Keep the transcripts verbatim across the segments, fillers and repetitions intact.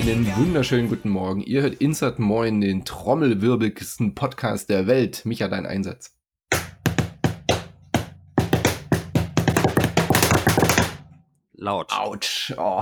Einen wunderschönen guten Morgen. Ihr hört Insert Moin, den trommelwirbelsten Podcast der Welt. Micha, dein Einsatz. Laut. Autsch. Oh.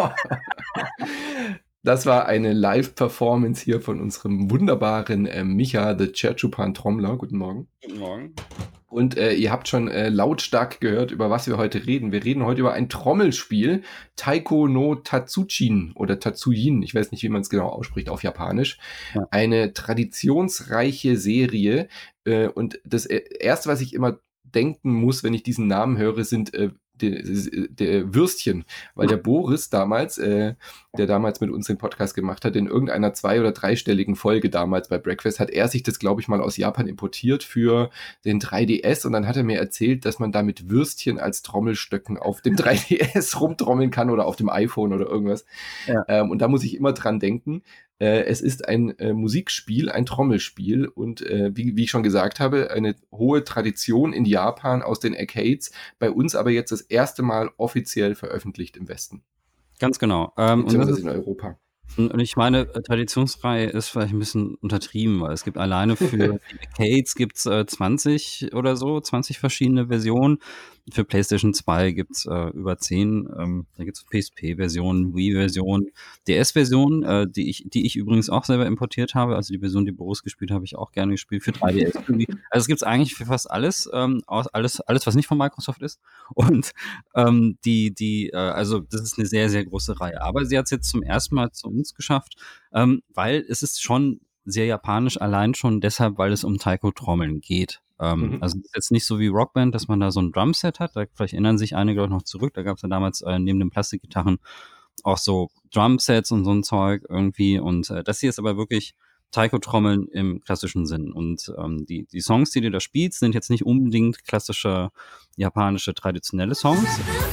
Das war eine Live-Performance hier von unserem wunderbaren äh, Micha, the Cherchupan Trommler. Guten Morgen. Guten Morgen. Und äh, ihr habt schon äh, lautstark gehört, über was wir heute reden. Wir reden heute über ein Trommelspiel, Taiko no Tatsujin oder Tatsujin, ich weiß nicht, wie man es genau ausspricht auf Japanisch. Ja. Eine traditionsreiche Serie. Äh, und das äh, Erste, was ich immer denken muss, wenn ich diesen Namen höre, sind äh, der de Würstchen, weil der Boris damals, äh, der damals mit uns den Podcast gemacht hat, in irgendeiner zwei- oder dreistelligen Folge damals bei Breakfast, hat er sich das, glaube ich, mal aus Japan importiert für den drei D S und dann hat er mir erzählt, dass man damit Würstchen als Trommelstöcken auf dem drei D S rumtrommeln kann oder auf dem iPhone oder irgendwas. Ja. Ähm, und da muss ich immer dran denken. Äh, es ist ein äh, Musikspiel, ein Trommelspiel und äh, wie, wie ich schon gesagt habe, eine hohe Tradition in Japan aus den Arcades, bei uns aber jetzt das erste Mal offiziell veröffentlicht im Westen. Ganz genau. Ähm, und das ist in Europa. Und ich meine, Traditionsreihe ist vielleicht ein bisschen untertrieben, weil es gibt alleine für die Arcades gibt's äh, zwanzig oder so, zwanzig verschiedene Versionen. Für PlayStation zwei gibt's äh, über zehn. Ähm, da gibt's P S P-Versionen, Wii-Versionen, D S-Versionen, äh, die ich, die ich übrigens auch selber importiert habe. Also die Version, die Boris gespielt habe ich auch gerne gespielt für drei D S. Also es gibt's eigentlich für fast alles, ähm, alles, alles, was nicht von Microsoft ist. Und ähm, die, die, äh, also das ist eine sehr, sehr große Reihe. Aber sie hat's jetzt zum ersten Mal zu uns geschafft, ähm, weil es ist schon sehr japanisch, allein schon deshalb, weil es um Taiko-Trommeln geht. Ähm, mhm. Also es ist jetzt nicht so wie Rockband, dass man da so ein Drumset hat, da vielleicht erinnern sich einige auch noch zurück, da gab es ja damals äh, neben den Plastikgitarren auch so Drumsets und so ein Zeug irgendwie und äh, das hier ist aber wirklich Taiko-Trommeln im klassischen Sinn und ähm, die, die Songs, die du da spielst, sind jetzt nicht unbedingt klassische japanische traditionelle Songs.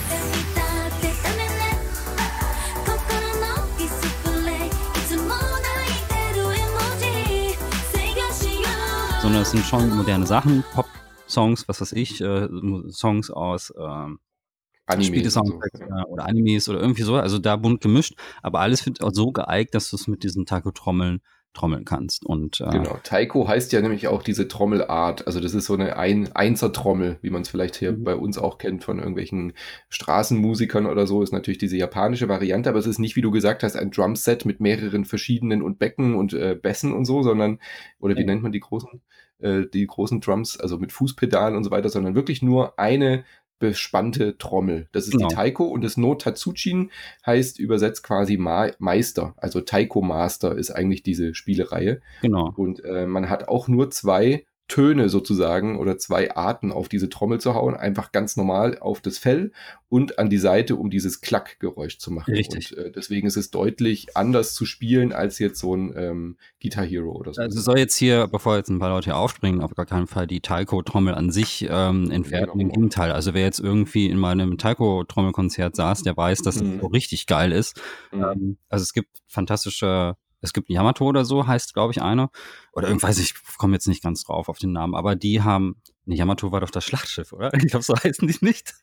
Sondern es sind schon moderne Sachen, Pop-Songs, was weiß ich, äh, Songs aus äh, Animes so, ja. oder Animes oder irgendwie so, also da bunt gemischt, aber alles wird auch so geeignet, dass du es mit diesen Taiko-Trommeln trommeln kannst. Und, äh, genau, Taiko heißt ja nämlich auch diese Trommelart, also das ist so eine Ein Einser-Trommel, wie man es vielleicht hier mhm. bei uns auch kennt von irgendwelchen Straßenmusikern oder so, ist natürlich diese japanische Variante, aber es ist nicht, wie du gesagt hast, ein Drumset mit mehreren verschiedenen und Becken und äh, Bässen und so, sondern, oder wie ja. nennt man die großen, äh, die großen Drums, also mit Fußpedalen und so weiter, sondern wirklich nur eine bespannte Trommel. Das ist genau. die Taiko und das No Tatsujin heißt übersetzt quasi Ma- Meister. Also Taiko Master ist eigentlich diese Spielereihe. Genau. Und äh, man hat auch nur zwei Töne sozusagen oder zwei Arten auf diese Trommel zu hauen. Einfach ganz normal auf das Fell und an die Seite, um dieses Klackgeräusch zu machen. Richtig. Und äh, deswegen ist es deutlich anders zu spielen als jetzt so ein ähm, Guitar Hero oder so. Also soll jetzt hier, bevor jetzt ein paar Leute hier aufspringen, auf gar keinen Fall die Taiko-Trommel an sich ähm, entwerten. Im Gegenteil. Also wer jetzt irgendwie in meinem Taiko-Trommelkonzert saß, der weiß, dass es mhm. so richtig geil ist. Mhm. Ähm, also es gibt fantastische Es gibt Yamato oder so, heißt, glaube ich, eine. Oder irgendwas, ich komme jetzt nicht ganz drauf auf den Namen, aber die haben, nee, Yamato war doch das Schlachtschiff, oder? Ich glaube, so heißen die nicht.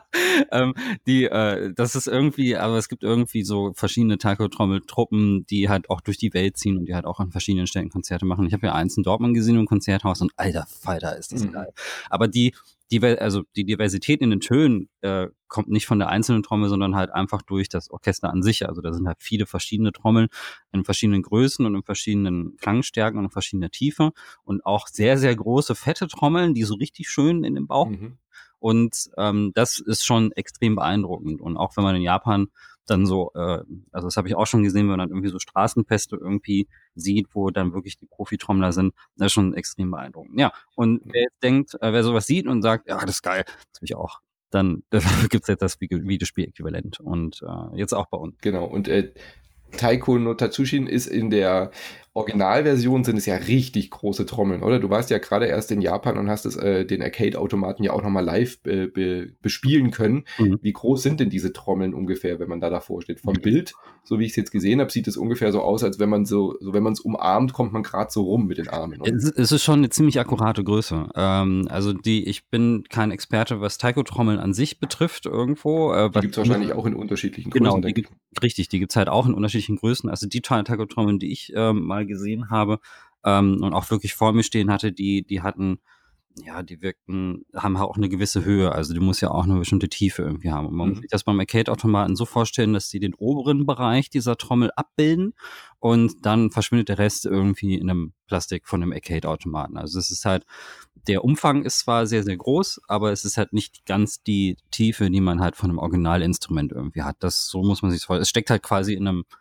ähm, die, äh, das ist irgendwie, aber es gibt irgendwie so verschiedene Taiko-Trommeltruppen, die halt auch durch die Welt ziehen und die halt auch an verschiedenen Stellen Konzerte machen. Ich habe ja eins in Dortmund gesehen im Konzerthaus und alter Falter, ist das mhm. geil. Aber die, die, also die Diversität in den Tönen äh, kommt nicht von der einzelnen Trommel, sondern halt einfach durch das Orchester an sich. Also da sind halt viele verschiedene Trommeln in verschiedenen Größen und in verschiedenen Klangstärken und in verschiedener Tiefe und auch sehr, sehr große, fette Trommeln, die so richtig schön in den Bauch. Mhm. Und ähm, das ist schon extrem beeindruckend. Und auch wenn man in Japan dann so, äh, also das habe ich auch schon gesehen, wenn man dann irgendwie so Straßenfeste irgendwie sieht, wo dann wirklich die Profitrommler sind, das ist schon extrem beeindruckend. Ja, und wer jetzt denkt, äh, wer sowas sieht und sagt, ja, das ist geil, das will ich auch, dann gibt's jetzt das Videospiel-Äquivalent und äh, jetzt auch bei uns. Genau, und äh, Taiko no Tatsujin ist in der Originalversion sind es ja richtig große Trommeln, oder? Du warst ja gerade erst in Japan und hast es, äh, den Arcade-Automaten ja auch nochmal live äh, be bespielen können. Mhm. Wie groß sind denn diese Trommeln ungefähr, wenn man da davor steht? Vom Bild, so wie ich es jetzt gesehen habe, sieht es ungefähr so aus, als wenn man so, so wenn man es umarmt, kommt man gerade so rum mit den Armen, oder? Es, es ist schon eine ziemlich akkurate Größe. Ähm, also die, ich bin kein Experte, was Taiko-Trommeln an sich betrifft irgendwo. Äh, Die gibt es wahrscheinlich auch in unterschiedlichen Genau, Größen, die denke ich. gibt, richtig, die gibt's halt auch in unterschiedlichen Größen. Also die Taiko-Trommeln, die ich ähm, mal gesehen habe ähm, und auch wirklich vor mir stehen hatte, die, die hatten, ja, die wirkten, haben auch eine gewisse Höhe. Also die muss ja auch eine bestimmte Tiefe irgendwie haben. Und man muss Mhm. sich das beim Arcade-Automaten so vorstellen, dass die den oberen Bereich dieser Trommel abbilden und dann verschwindet der Rest irgendwie in einem Plastik von einem Arcade-Automaten. Also es ist halt, der Umfang ist zwar sehr, sehr groß, aber es ist halt nicht ganz die Tiefe, die man halt von einem Originalinstrument irgendwie hat. Das, so muss man sich vorstellen. Es steckt halt quasi in einem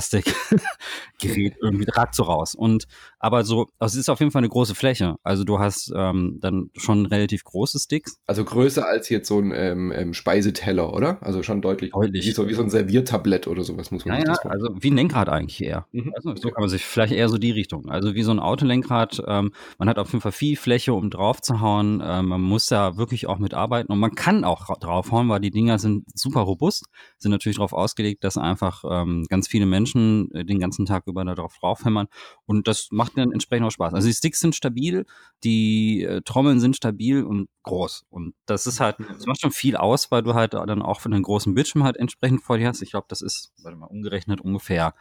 Plastikgerät irgendwie, ragt so raus. Und aber so, also es ist auf jeden Fall eine große Fläche. Also du hast ähm, dann schon relativ große Sticks. Also größer als jetzt so ein ähm, ähm, Speiseteller, oder? Also schon deutlich, Deutlich. Wie, so, wie so ein Serviertablett oder sowas muss man Ja, sich ja, das vorstellen. also wie ein Lenkrad eigentlich eher. Mhm. Also, so Okay. kann man sich vielleicht eher so die Richtung. Also wie so ein Autolenkrad. Ähm, man hat auf jeden Fall viel Fläche, um drauf zu hauen. Ähm, man muss da wirklich auch mitarbeiten und man kann auch ra- draufhauen, weil die Dinger sind super robust, sind natürlich darauf ausgelegt, dass einfach ähm, ganz viele Menschen äh, den ganzen Tag über da drauf draufhämmern und das macht dann entsprechend auch Spaß. Also die Sticks sind stabil, die äh, Trommeln sind stabil und groß und das ist halt, das macht schon viel aus, weil du halt dann auch für einen großen Bildschirm halt entsprechend vor dir hast. Ich glaube, das ist, warte mal, umgerechnet ungefähr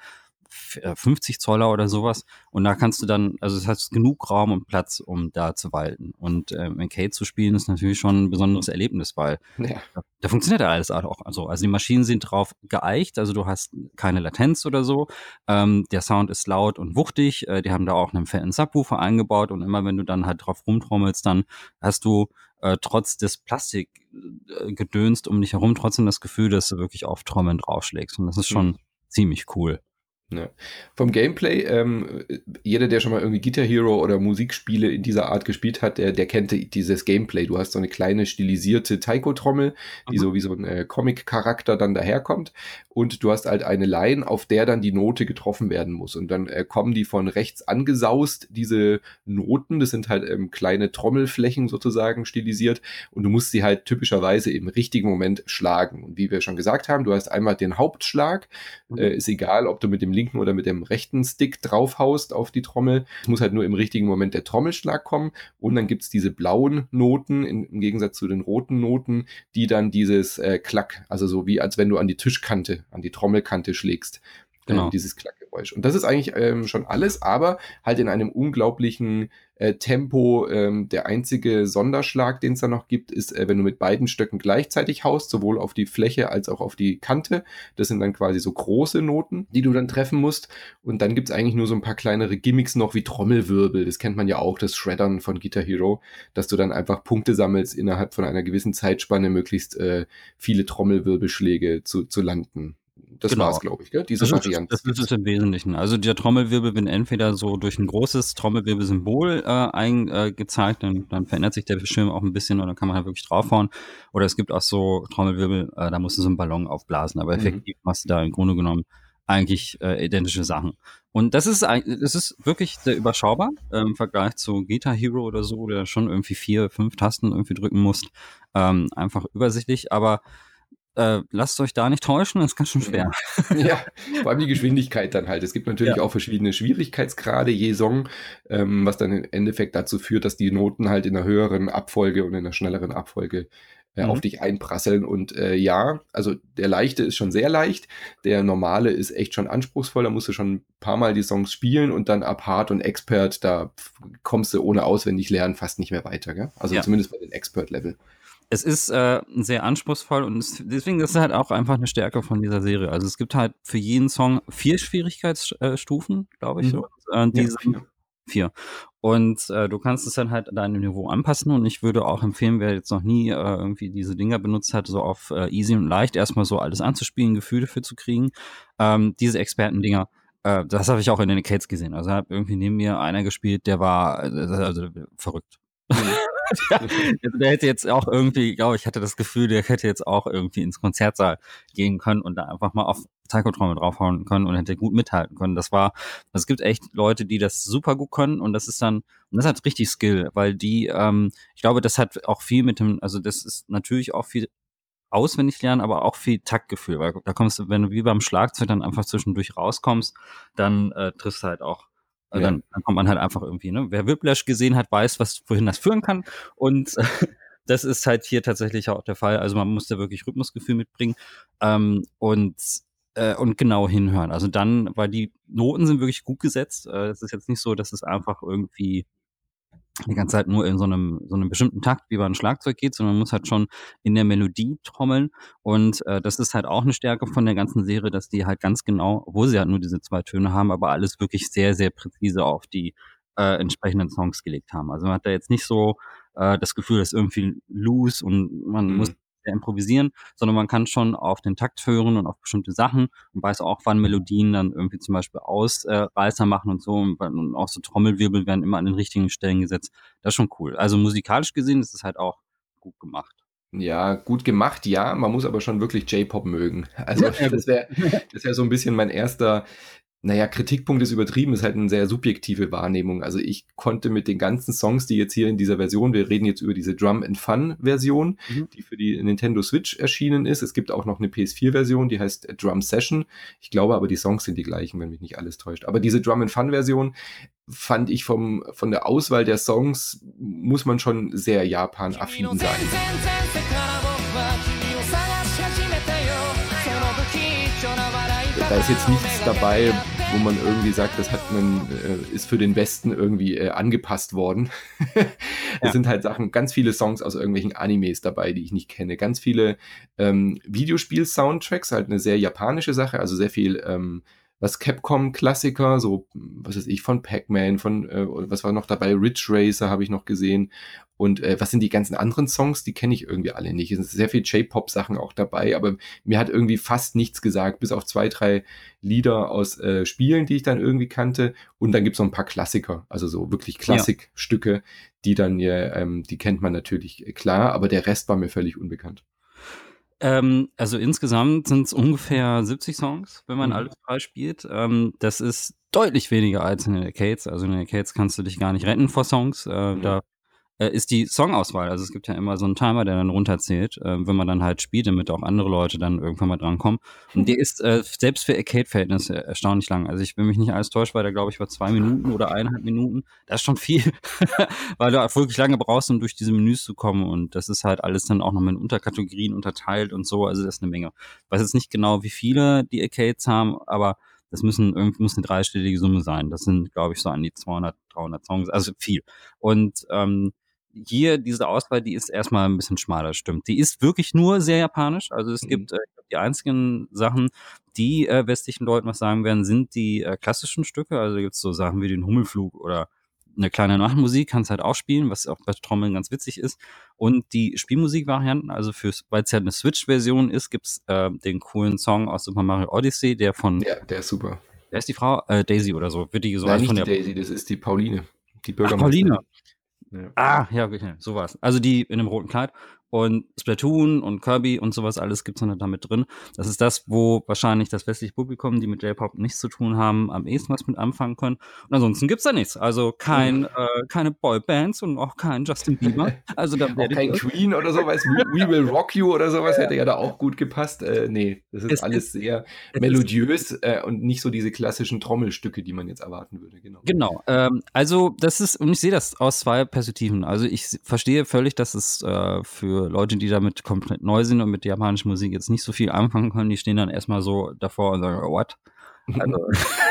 fünfzig Zoller oder sowas. Und da kannst du dann, also es hat genug Raum und Platz, um da zu walten. Und ähm, Arcade zu spielen ist natürlich schon ein besonderes Erlebnis, weil Ja. da, da funktioniert ja alles auch. Also, also die Maschinen sind drauf geeicht, also du hast keine Latenz oder so. Ähm, der Sound ist laut und wuchtig. Äh, die haben da auch einen fetten Subwoofer eingebaut und immer wenn du dann halt drauf rumtrommelst, dann hast du äh, trotz des Plastikgedönst um dich herum trotzdem das Gefühl, dass du wirklich auf Trommeln draufschlägst. Und das ist schon Mhm. ziemlich cool. Ja. Vom Gameplay, ähm, jeder, der schon mal irgendwie Guitar Hero oder Musikspiele in dieser Art gespielt hat, der, der kennt dieses Gameplay. Du hast so eine kleine stilisierte Taiko-Trommel, die Mhm. so wie so ein äh, Comic-Charakter dann daherkommt und du hast halt eine Line, auf der dann die Note getroffen werden muss und dann äh, kommen die von rechts angesaust, diese Noten, das sind halt ähm, kleine Trommelflächen sozusagen stilisiert und du musst sie halt typischerweise im richtigen Moment schlagen. Und wie wir schon gesagt haben, du hast einmal den Hauptschlag, Mhm. äh, ist egal, ob du mit dem linken oder mit dem rechten Stick draufhaust auf die Trommel. Es muss halt nur im richtigen Moment der Trommelschlag kommen und dann gibt's diese blauen Noten in, im Gegensatz zu den roten Noten, die dann dieses äh, Klack, also so wie als wenn du an die Tischkante, an die Trommelkante schlägst. Genau. Ähm, dieses Klackgeräusch. Und das ist eigentlich ähm, schon alles, aber halt in einem unglaublichen äh, Tempo. Ähm, der einzige Sonderschlag, den es da noch gibt, ist, äh, wenn du mit beiden Stöcken gleichzeitig haust, sowohl auf die Fläche als auch auf die Kante. Das sind dann quasi so große Noten, die du dann treffen musst. Und dann gibt's eigentlich nur so ein paar kleinere Gimmicks noch wie Trommelwirbel. Das kennt man ja auch, das Shreddern von Guitar Hero, dass du dann einfach Punkte sammelst, innerhalb von einer gewissen Zeitspanne möglichst äh, viele Trommelwirbelschläge zu, zu landen. Das Genau. war's, glaube ich, gell? Diese Das ist, Variante. das ist es im Wesentlichen. Also der Trommelwirbel wird entweder so durch ein großes Trommelwirbelsymbol äh, eingezeigt, dann, dann verändert sich der Bildschirm auch ein bisschen und dann kann man halt wirklich draufhauen. Oder es gibt auch so Trommelwirbel, äh, da musst du so einen Ballon aufblasen. Aber effektiv Mhm. machst du da im Grunde genommen eigentlich äh, identische Sachen. Und das ist eigentlich, das ist wirklich sehr überschaubar äh, im Vergleich zu Guitar Hero oder so, der schon irgendwie vier, fünf Tasten irgendwie drücken musst. Ähm, einfach übersichtlich, aber äh, lasst euch da nicht täuschen, das ist ganz schön schwer. Ja, vor allem die Geschwindigkeit dann halt. Es gibt natürlich Ja. auch verschiedene Schwierigkeitsgrade je Song, ähm, was dann im Endeffekt dazu führt, dass die Noten halt in einer höheren Abfolge und in einer schnelleren Abfolge äh, Mhm. auf dich einprasseln. Und äh, ja, also der leichte ist schon sehr leicht, der normale ist echt schon anspruchsvoll. Da musst du schon ein paar Mal die Songs spielen und dann ab Hard und Expert, da kommst du ohne auswendig lernen fast nicht mehr weiter. Gell? Also Ja. zumindest bei den Expert-Level. Es ist äh, sehr anspruchsvoll und es, deswegen ist es halt auch einfach eine Stärke von dieser Serie. Also es gibt halt für jeden Song vier Schwierigkeitsstufen, glaube ich. Mhm. Und, äh, die Ja, sind vier. vier. Und äh, du kannst es dann halt deinem Niveau anpassen und ich würde auch empfehlen, wer jetzt noch nie äh, irgendwie diese Dinger benutzt hat, so auf äh, easy und leicht erstmal so alles anzuspielen, Gefühle für zu kriegen. Ähm, diese Expertendinger, äh, das habe ich auch in den Arcades gesehen. Also hat irgendwie neben mir einer gespielt, der war äh, also verrückt. Ja, also der hätte jetzt auch irgendwie, glaube ich, hatte das Gefühl, der hätte jetzt auch irgendwie ins Konzertsaal gehen können und da einfach mal auf Taiko-Trommel draufhauen können und hätte gut mithalten können. Das war, also es gibt echt Leute, die das super gut können und das ist dann, und das hat richtig Skill, weil die, ähm, ich glaube, das hat auch viel mit dem, also das ist natürlich auch viel auswendig lernen, aber auch viel Taktgefühl, weil da kommst du, wenn du wie beim Schlagzeug dann einfach zwischendurch rauskommst, dann äh, triffst du halt auch, äh, Ja. dann, dann kommt man halt einfach irgendwie, ne? Wer Whiplash gesehen hat, weiß, was, wohin das führen kann und äh, das ist halt hier tatsächlich auch der Fall. Also man muss da wirklich Rhythmusgefühl mitbringen ähm, und äh, und genau hinhören. Also dann, weil die Noten sind wirklich gut gesetzt. Äh, es ist jetzt nicht so, dass es einfach irgendwie die ganze Zeit nur in so einem so einem bestimmten Takt wie beim Schlagzeug geht, sondern man muss halt schon in der Melodie trommeln und äh, das ist halt auch eine Stärke von der ganzen Serie, dass die halt ganz genau, obwohl sie halt nur diese zwei Töne haben, aber alles wirklich sehr, sehr präzise auf die äh, entsprechenden Songs gelegt haben. Also man hat da jetzt nicht so äh, das Gefühl, dass irgendwie loose und man Mhm. muss sehr improvisieren, sondern man kann schon auf den Takt hören und auf bestimmte Sachen und weiß auch, wann Melodien dann irgendwie zum Beispiel Ausreißer machen und so und, und auch so Trommelwirbel werden immer an den richtigen Stellen gesetzt. Das ist schon cool. Also musikalisch gesehen ist es halt auch gut gemacht. Ja, gut gemacht, ja. Man muss aber schon wirklich J-Pop mögen. Also Ja, das gut. wäre das wär so ein bisschen mein erster, naja, Kritikpunkt ist übertrieben, ist halt eine sehr subjektive Wahrnehmung. Also ich konnte mit den ganzen Songs, die jetzt hier in dieser Version, wir reden jetzt über diese Drum and Fun Version, Mhm. die für die Nintendo Switch erschienen ist. Es gibt auch noch eine P S vier Version, die heißt Drum Session. Ich glaube aber, die Songs sind die gleichen, wenn mich nicht alles täuscht. Aber diese Drum and Fun Version fand ich vom, von der Auswahl der Songs, muss man schon sehr Japan-affin sein. Da ist jetzt nichts dabei, wo man irgendwie sagt, das hat man, äh, ist für den Westen irgendwie äh, angepasst worden. Es Ja. sind halt Sachen, ganz viele Songs aus irgendwelchen Animes dabei, die ich nicht kenne. Ganz viele ähm, Videospiel-Soundtracks, halt eine sehr japanische Sache, also sehr viel ähm, was Capcom-Klassiker, so, was weiß ich, von Pac-Man, von, äh, was war noch dabei, Ridge Racer habe ich noch gesehen. Und äh, was sind die ganzen anderen Songs? Die kenne ich irgendwie alle nicht. Es sind sehr viel J-Pop-Sachen auch dabei, aber mir hat irgendwie fast nichts gesagt, bis auf zwei, drei Lieder aus äh, Spielen, die ich dann irgendwie kannte. Und dann gibt's noch ein paar Klassiker, also so wirklich Klassikstücke, die dann, ja, ähm, die kennt man natürlich äh, klar, aber der Rest war mir völlig unbekannt. Ähm, also insgesamt sind es ungefähr siebzig Songs, wenn man Mhm. alles frei spielt. Ähm, das ist deutlich weniger als in den Arcades. Also in den Arcades kannst du dich gar nicht retten vor Songs. Äh, Mhm. Da äh, ist die Songauswahl. Also es gibt ja immer so einen Timer, der dann runterzählt, äh, wenn man dann halt spielt, damit auch andere Leute dann irgendwann mal drankommen. Und der ist äh, selbst für Arcade-Verhältnisse erstaunlich lang. Also ich will mich nicht alles täuschen, weil der, glaube ich, war zwei Minuten oder eineinhalb Minuten. Das ist schon viel, weil du wirklich lange brauchst, um durch diese Menüs zu kommen. Und das ist halt alles dann auch noch in Unterkategorien unterteilt und so. Also das ist eine Menge. Ich weiß jetzt nicht genau, wie viele die Arcades haben, aber das müssen irgendwie muss eine dreistellige Summe sein. Das sind, glaube ich, so an die zweihundert, dreihundert Songs. Also viel. Und ähm, hier diese Auswahl, die ist erstmal ein bisschen schmaler, stimmt. Die ist wirklich nur sehr japanisch. Also es Mhm. gibt äh, die einzigen Sachen, die äh, westlichen Leuten was sagen werden, sind die äh, klassischen Stücke. Also gibt es so Sachen wie den Hummelflug oder eine kleine Nachtmusik, kannst halt auch spielen, was auch bei Trommeln ganz witzig ist. Und die Spielmusikvarianten, also fürs, weil es ja eine Switch-Version ist, gibt's äh, den coolen Song aus Super Mario Odyssey, der von, Ja, der ist super. wer ist die Frau? Äh, Daisy oder so, wird die so, Nein, also nicht von die der, Daisy, das ist die Pauline, die ach, Pauline. Bürgermeisterin. Ja. Ah, ja, okay, so war's. Also die in einem roten Kleid und Splatoon und Kirby und sowas alles gibt's dann da mit drin. Das ist das, wo wahrscheinlich das westliche Publikum, die mit J-Pop nichts zu tun haben, am ehesten was mit anfangen können. Und ansonsten gibt's da nichts. Also kein, äh, keine Boybands und auch kein Justin Bieber. Also da Auch werdet kein ihr Queen oder sowas, We, We Will Rock You oder sowas hätte ja da auch gut gepasst. Äh, nee, das ist es alles ist, sehr es ist melodiös äh, und nicht so diese klassischen Trommelstücke, die man jetzt erwarten würde, genau. Genau, ähm, also das ist, und ich sehe das aus zwei Perspektiven. Also ich s- verstehe völlig, dass es äh, für Leute, die damit komplett neu sind und mit japanischer Musik jetzt nicht so viel anfangen können, die stehen dann erstmal so davor und sagen, what? Also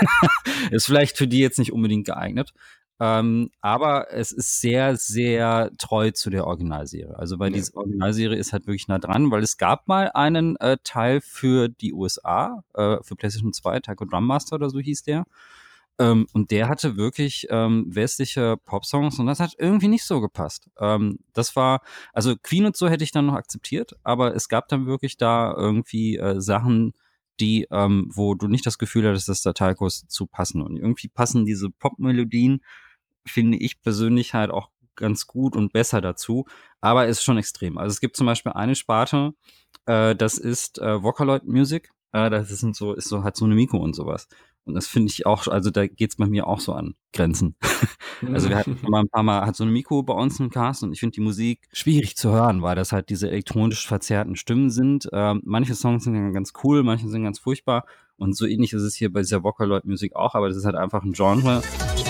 ist vielleicht für die jetzt nicht unbedingt geeignet. Ähm, aber es ist sehr, sehr treu zu der Originalserie. Also weil Ja. diese Originalserie ist halt wirklich nah dran, weil es gab mal einen äh, Teil für die U S A, äh, für PlayStation zwei, Taiko Drum Master oder so hieß der. Ähm, und der hatte wirklich ähm, westliche Popsongs und das hat irgendwie nicht so gepasst. Ähm, das war, also Queen und so hätte ich dann noch akzeptiert, aber es gab dann wirklich da irgendwie äh, Sachen, die, ähm, wo du nicht das Gefühl hattest, dass da Taikos zu passen. Und irgendwie passen diese Popmelodien, finde ich persönlich halt auch ganz gut und besser dazu, aber es ist schon extrem. Also es gibt zum Beispiel eine Sparte, äh, das ist äh, Vocaloid Music. Äh, das sind so, ist so Hatsune Miku und sowas. Und das finde ich auch, also da geht's bei mir auch so an Grenzen. Also wir hatten schon mal ein paar Mal Hatsune Miku bei uns im Cast und ich finde die Musik schwierig zu hören, weil das halt diese elektronisch verzerrten Stimmen sind. Ähm, manche Songs sind dann ganz cool, manche sind ganz furchtbar. Und so ähnlich ist es hier bei dieser Vocaloid-Musik auch, aber das ist halt einfach ein Genre.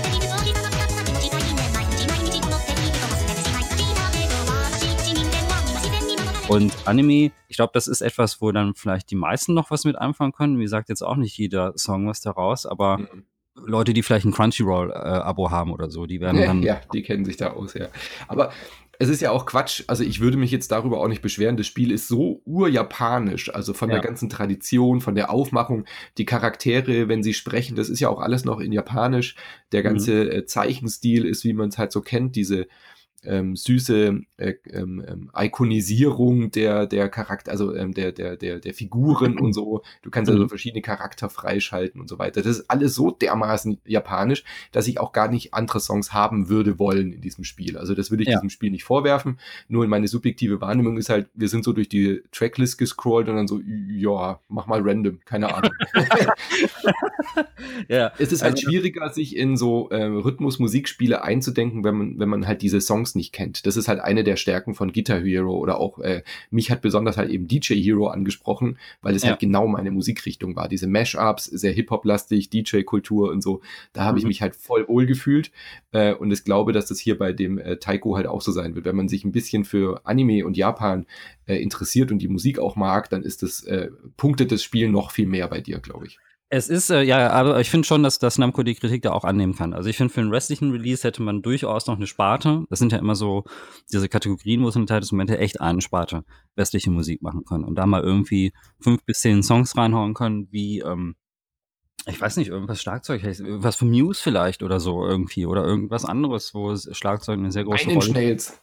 Und Anime, ich glaube, das ist etwas, wo dann vielleicht die meisten noch was mit anfangen können. Wie gesagt, jetzt auch nicht jeder Song was daraus, aber mhm. Leute, die vielleicht ein Crunchyroll-Abo äh, haben oder so, die werden dann... Ja, die kennen sich da aus, ja. Aber es ist ja auch Quatsch, also ich würde mich jetzt darüber auch nicht beschweren, das Spiel ist so urjapanisch, also von ja. der ganzen Tradition, von der Aufmachung, die Charaktere, wenn sie sprechen, das ist ja auch alles noch in Japanisch, der ganze mhm. Zeichenstil ist, wie man es halt so kennt, diese ähm, süße äh, ähm, Ikonisierung der der Charakter, also ähm, der der der der Figuren und so. Du kannst also verschiedene Charakter freischalten und so weiter. Das ist alles so dermaßen japanisch, dass ich auch gar nicht andere Songs haben würde wollen in diesem Spiel. Also das würde ich ja. diesem Spiel nicht vorwerfen. Nur in meine subjektive Wahrnehmung ist halt, wir sind so durch die Tracklist gescrollt und dann so, ja, mach mal random, keine Ahnung. ja. Es ist halt also, schwieriger, sich in so äh, Rhythmus-Musikspiele einzudenken, wenn man wenn man halt diese Songs nicht kennt. Das ist halt eine der Stärken von Guitar Hero oder auch, äh, mich hat besonders halt eben D J Hero angesprochen, weil es ja. halt genau meine Musikrichtung war. Diese Mashups, sehr Hip-Hop-lastig, D J-Kultur und so, da habe mhm. ich mich halt voll wohl gefühlt äh, und ich glaube, dass das hier bei dem äh, Taiko halt auch so sein wird. Wenn man sich ein bisschen für Anime und Japan äh, interessiert und die Musik auch mag, dann ist das, äh, punktet das Spiel noch viel mehr bei dir, glaube ich. Es ist, äh, ja, aber ich finde schon, dass, dass Namco die Kritik da auch annehmen kann. Also ich finde, für den restlichen Release hätte man durchaus noch eine Sparte. Das sind ja immer so diese Kategorien, wo es im Teil des Moments echt eine Sparte westliche Musik machen können. Und da mal irgendwie fünf bis zehn Songs reinhauen können, wie, ähm, ich weiß nicht, irgendwas Schlagzeug, was von Muse vielleicht oder so irgendwie. Oder irgendwas anderes, wo Schlagzeug eine sehr große Rolle spielt.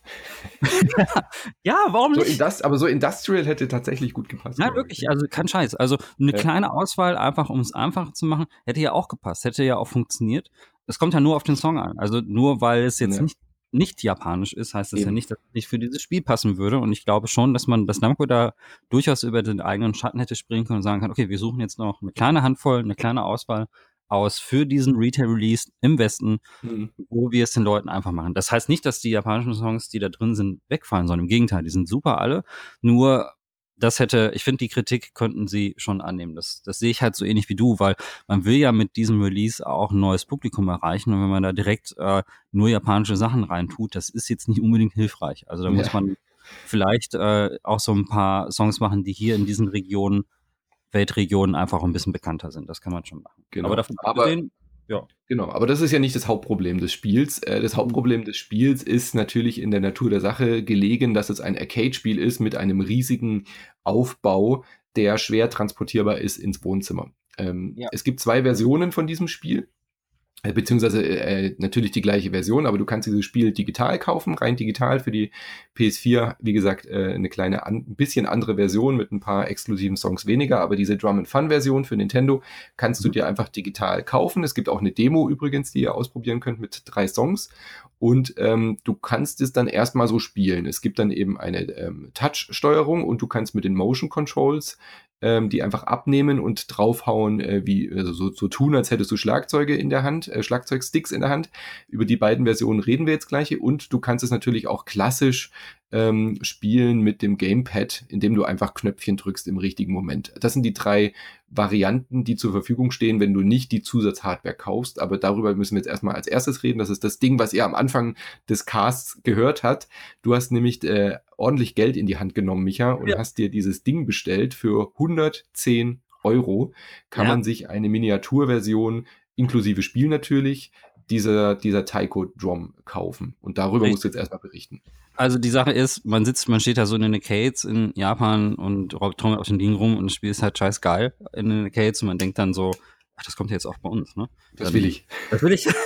Ja, warum so nicht? Indust- aber so Industrial hätte tatsächlich gut gepasst. Ja, wirklich, ich. also kein Scheiß. Also eine ja. kleine Auswahl, einfach um es einfacher zu machen, hätte ja auch gepasst, hätte ja auch funktioniert. Es kommt ja nur auf den Song an. Also nur weil es jetzt ja. nicht, nicht japanisch ist, heißt das Eben. ja nicht, dass es nicht für dieses Spiel passen würde. Und ich glaube schon, dass man, dass Namco da durchaus über den eigenen Schatten hätte springen können und sagen kann, okay, wir suchen jetzt noch eine kleine Handvoll, eine kleine Auswahl aus für diesen Retail-Release im Westen, mhm. wo wir es den Leuten einfach machen. Das heißt nicht, dass die japanischen Songs, die da drin sind, wegfallen, sondern im Gegenteil, die sind super alle. Nur das hätte, ich finde, die Kritik könnten sie schon annehmen. Das, das sehe ich halt so ähnlich wie du, weil man will ja mit diesem Release auch ein neues Publikum erreichen und wenn man da direkt äh, nur japanische Sachen reintut, das ist jetzt nicht unbedingt hilfreich. Also da ja. muss man vielleicht äh, auch so ein paar Songs machen, die hier in diesen Regionen, Weltregionen einfach ein bisschen bekannter sind. Das kann man schon machen. Genau. Aber davon abgesehen, ja. Genau, aber das ist ja nicht das Hauptproblem des Spiels. Das Hauptproblem des Spiels ist natürlich in der Natur der Sache gelegen, dass es ein Arcade-Spiel ist mit einem riesigen Aufbau, der schwer transportierbar ist ins Wohnzimmer. Ähm, ja. Es gibt zwei Versionen von diesem Spiel. Beziehungsweise äh, natürlich die gleiche Version, aber du kannst dieses Spiel digital kaufen, rein digital für die P S vier. Wie gesagt, äh, eine kleine, an, ein bisschen andere Version mit ein paar exklusiven Songs weniger, aber diese Drum and Fun Version für Nintendo kannst mhm. du dir einfach digital kaufen. Es gibt auch eine Demo übrigens, die ihr ausprobieren könnt mit drei Songs und ähm, du kannst es dann erstmal so spielen. Es gibt dann eben eine ähm, Touch-Steuerung und du kannst mit den Motion Controls ähm, die einfach abnehmen und draufhauen, äh, wie also so, so tun, als hättest du Schlagzeuge in der Hand, äh, Schlagzeugsticks in der Hand. Über die beiden Versionen reden wir jetzt gleich und du kannst es natürlich auch klassisch ähm, spielen mit dem Gamepad, indem du einfach Knöpfchen drückst im richtigen Moment. Das sind die drei Varianten, die zur Verfügung stehen, wenn du nicht die Zusatzhardware kaufst, aber darüber müssen wir jetzt erstmal als erstes reden. Das ist das Ding, was ihr am Anfang des Casts gehört habt. Du hast nämlich äh, ordentlich Geld in die Hand genommen, Micha, und ja. hast dir dieses Ding bestellt für hundertzehn Euro. Kann ja. man sich eine Miniaturversion inklusive Spiel natürlich dieser, dieser Taiko Drum kaufen. Und darüber Richtig. musst du jetzt erstmal berichten. Also die Sache ist, man sitzt, man steht da so in den Arcades in Japan und trommelt auf den Ding rum und das Spiel ist halt scheiß geil in den Arcades und man denkt dann so, ach, das kommt jetzt auch bei uns, ne? Das will ich. Das will ich.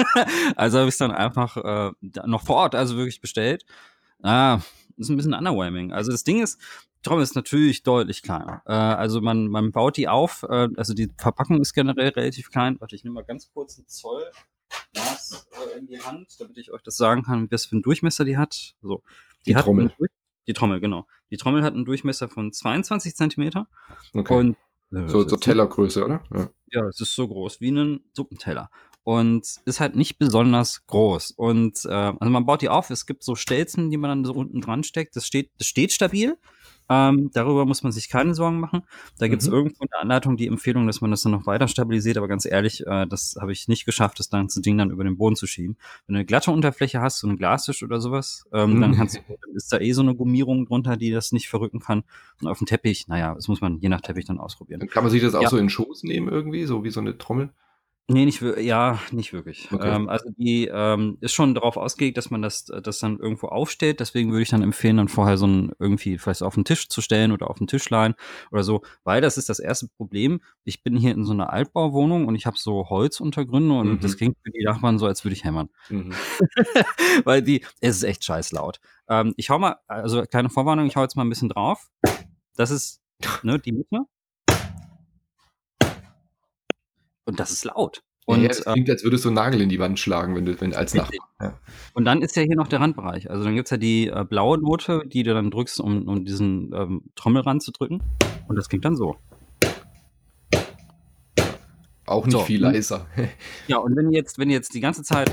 Also habe ich es dann einfach äh, noch vor Ort also wirklich bestellt. Ah, ist ein bisschen underwhelming. Also das Ding ist, die Trommel ist natürlich deutlich kleiner. Äh, also man, man baut die auf, äh, also die Verpackung ist generell relativ klein. Warte, ich nehme mal ganz kurz einen Zoll Maß äh, in die Hand, damit ich euch das sagen kann, was für einen Durchmesser die hat. So, die, die hat Trommel. Einen, die Trommel, genau. Die Trommel hat einen Durchmesser von zweiundzwanzig Zentimeter okay. und So, so Tellergröße, oder? Ja. ja, es ist so groß wie ein Suppenteller. Und ist halt nicht besonders groß. Und äh, also man baut die auf, es gibt so Stelzen, die man dann so unten dran steckt. Das steht, das steht stabil. Ähm, darüber muss man sich keine Sorgen machen. Da gibt es mhm. irgendwo in der Anleitung die Empfehlung, dass man das dann noch weiter stabilisiert. Aber ganz ehrlich, äh, das habe ich nicht geschafft, das ganze Ding dann über den Boden zu schieben. Wenn du eine glatte Unterfläche hast, so einen Glastisch oder sowas, ähm, mhm. dann, kannst du, dann ist da eh so eine Gummierung drunter, die das nicht verrücken kann. Und auf dem Teppich, naja, das muss man je nach Teppich dann ausprobieren. Dann kann man sich das auch ja. so in den Schoß nehmen irgendwie, so wie so eine Trommel? Nee, nicht wirklich, ja, nicht wirklich. Okay. Ähm, also die ähm, ist schon darauf ausgelegt, dass man das, das dann irgendwo aufstellt. Deswegen würde ich dann empfehlen, dann vorher so ein irgendwie vielleicht auf den Tisch zu stellen oder auf den Tischlein oder so, weil das ist das erste Problem. Ich bin hier in so einer Altbauwohnung und ich habe so Holzuntergründe und mhm. das klingt für die Nachbarn so, als würde ich hämmern. Mhm. Weil die, es ist echt scheiß laut. Ähm, ich hau mal, also kleine Vorwarnung, ich hau jetzt mal ein bisschen drauf. Das ist, ne, die Mitte. Und das ist laut. Und, ja, das klingt, als würdest du einen Nagel in die Wand schlagen, wenn du wenn als Nachbar. Ja. Und dann ist ja hier noch der Randbereich. Also dann gibt's ja die äh, blaue Note, die du dann drückst, um, um diesen ähm, Trommelrand zu drücken. Und das klingt dann so. Auch nicht so, viel leiser. Ja, und wenn jetzt, wenn jetzt die ganze Zeit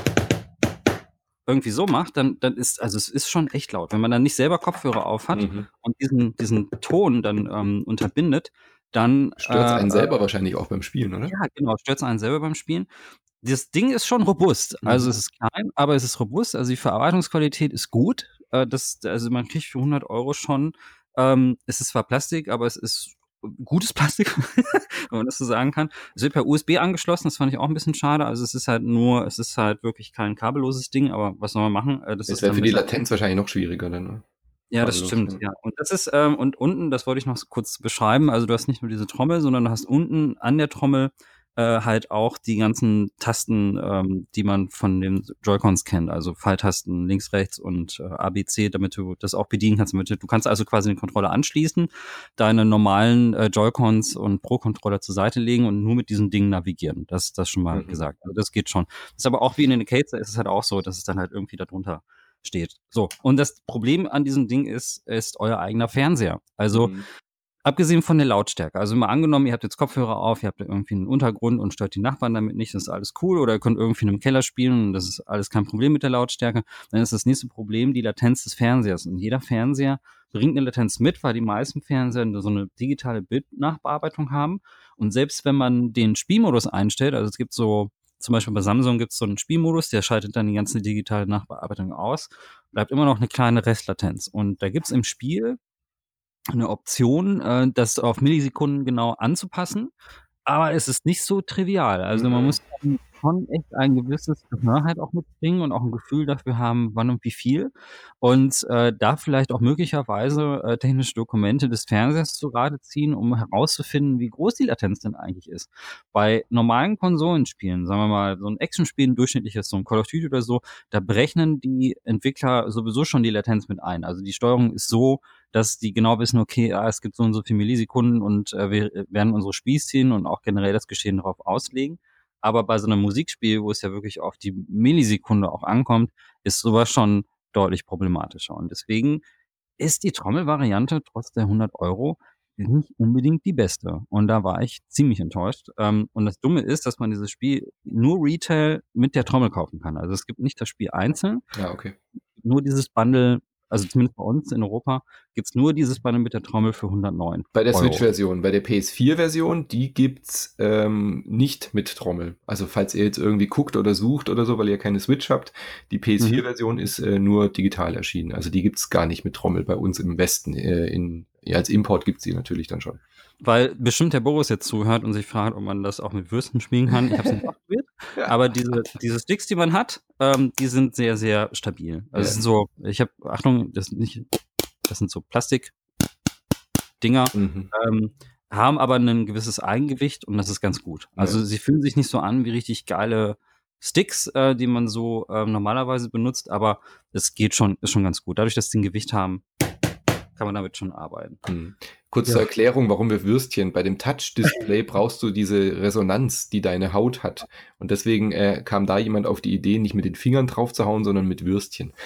irgendwie so macht, dann, dann ist, also es ist schon echt laut. Wenn man dann nicht selber Kopfhörer auf hat mhm. und diesen, diesen Ton dann ähm, unterbindet, dann stört es einen äh, selber wahrscheinlich auch beim Spielen, oder? Ja, genau, stört es einen selber beim Spielen. Das Ding ist schon robust. Also mhm. es ist klein, aber es ist robust. Also die Verarbeitungsqualität ist gut. Äh, das, also man kriegt für hundert Euro schon, ähm, es ist zwar Plastik, aber es ist gutes Plastik, wenn man das so sagen kann. Es wird per U S B angeschlossen, das fand ich auch ein bisschen schade. Also es ist halt nur, es ist halt wirklich kein kabelloses Ding, aber was soll man machen? Das, das wäre für die Latenz wahrscheinlich noch schwieriger dann, ne? Ja, das stimmt, ja. Und das ist, ähm, und unten, das wollte ich noch kurz beschreiben, also du hast nicht nur diese Trommel, sondern du hast unten an der Trommel äh, halt auch die ganzen Tasten, ähm, die man von den Joy-Cons kennt, also Pfeiltasten links, rechts und äh, A, B, C, damit du das auch bedienen kannst. Damit du, du kannst also quasi den Controller anschließen, deine normalen äh, Joy-Cons und Pro-Controller zur Seite legen und nur mit diesen Dingen navigieren. Das das schon mal mhm. gesagt. Also das geht schon. Das ist aber auch wie in den Arcades, ist es halt auch so, dass es dann halt irgendwie darunter steht. So, und das Problem an diesem Ding ist, ist euer eigener Fernseher. Also mhm. abgesehen von der Lautstärke. Also mal angenommen, ihr habt jetzt Kopfhörer auf, ihr habt irgendwie einen Untergrund und stört die Nachbarn damit nicht, das ist alles cool. Oder ihr könnt irgendwie in einem Keller spielen und das ist alles kein Problem mit der Lautstärke. Dann ist das nächste Problem die Latenz des Fernsehers. Und jeder Fernseher bringt eine Latenz mit, weil die meisten Fernseher so eine digitale Bildnachbearbeitung haben. Und selbst wenn man den Spielmodus einstellt, also es gibt so zum Beispiel bei Samsung gibt es so einen Spielmodus, der schaltet dann die ganze digitale Nachbearbeitung aus, bleibt immer noch eine kleine Restlatenz. Und da gibt es im Spiel eine Option, äh, das auf Millisekunden genau anzupassen, aber es ist nicht so trivial. Also man muss schon echt ein gewisses Gehör halt auch mitbringen und auch ein Gefühl dafür haben, wann und wie viel. Und äh, da vielleicht auch möglicherweise äh, technische Dokumente des Fernsehers zu Rate ziehen, um herauszufinden, wie groß die Latenz denn eigentlich ist. Bei normalen Konsolenspielen, sagen wir mal, so ein Actionspiel, ein durchschnittliches, so ein Call of Duty oder so, da berechnen die Entwickler sowieso schon die Latenz mit ein. Also die Steuerung ist so, dass die genau wissen, okay, ah, es gibt so und so viele Millisekunden und äh, wir werden unsere Spielszenen und auch generell das Geschehen darauf auslegen. Aber bei so einem Musikspiel, wo es ja wirklich auf die Millisekunde auch ankommt, ist sowas schon deutlich problematischer. Und deswegen ist die Trommelvariante trotz der hundert Euro nicht unbedingt die beste. Und da war ich ziemlich enttäuscht. Und das Dumme ist, dass man dieses Spiel nur Retail mit der Trommel kaufen kann. Also es gibt nicht das Spiel einzeln. Ja, okay. Nur dieses Bundle, also zumindest bei uns in Europa, gibt's nur dieses Bundle mit der Trommel für hundertneun. Bei der Switch-Version, bei der P S vier Version, die gibt's ähm, nicht mit Trommel. Also falls ihr jetzt irgendwie guckt oder sucht oder so, weil ihr keine Switch habt, die P S vier Version mhm. ist äh, nur digital erschienen. Also die gibt's gar nicht mit Trommel bei uns im Westen. Äh, in, ja, als Import gibt's die natürlich dann schon. Weil bestimmt der Boris jetzt zuhört und sich fragt, ob man das auch mit Würsten spielen kann. Ich habe es nicht ausprobiert. Ja. Aber diese, diese Sticks, die man hat, ähm, die sind sehr, sehr stabil. Also ja. es sind so, ich habe, Achtung, das sind nicht, das sind so Plastik-Dinger, mhm. ähm, haben aber ein gewisses Eigengewicht und das ist ganz gut. Also ja. sie fühlen sich nicht so an wie richtig geile Sticks, äh, die man so äh, normalerweise benutzt, aber es geht schon, ist schon ganz gut. Dadurch, dass sie ein Gewicht haben, kann man damit schon arbeiten. Hm. Kurz ja. zur Erklärung, warum wir Würstchen. Bei dem Touch-Display brauchst du diese Resonanz, die deine Haut hat. Und deswegen äh, kam da jemand auf die Idee, nicht mit den Fingern drauf zu hauen, sondern mit Würstchen.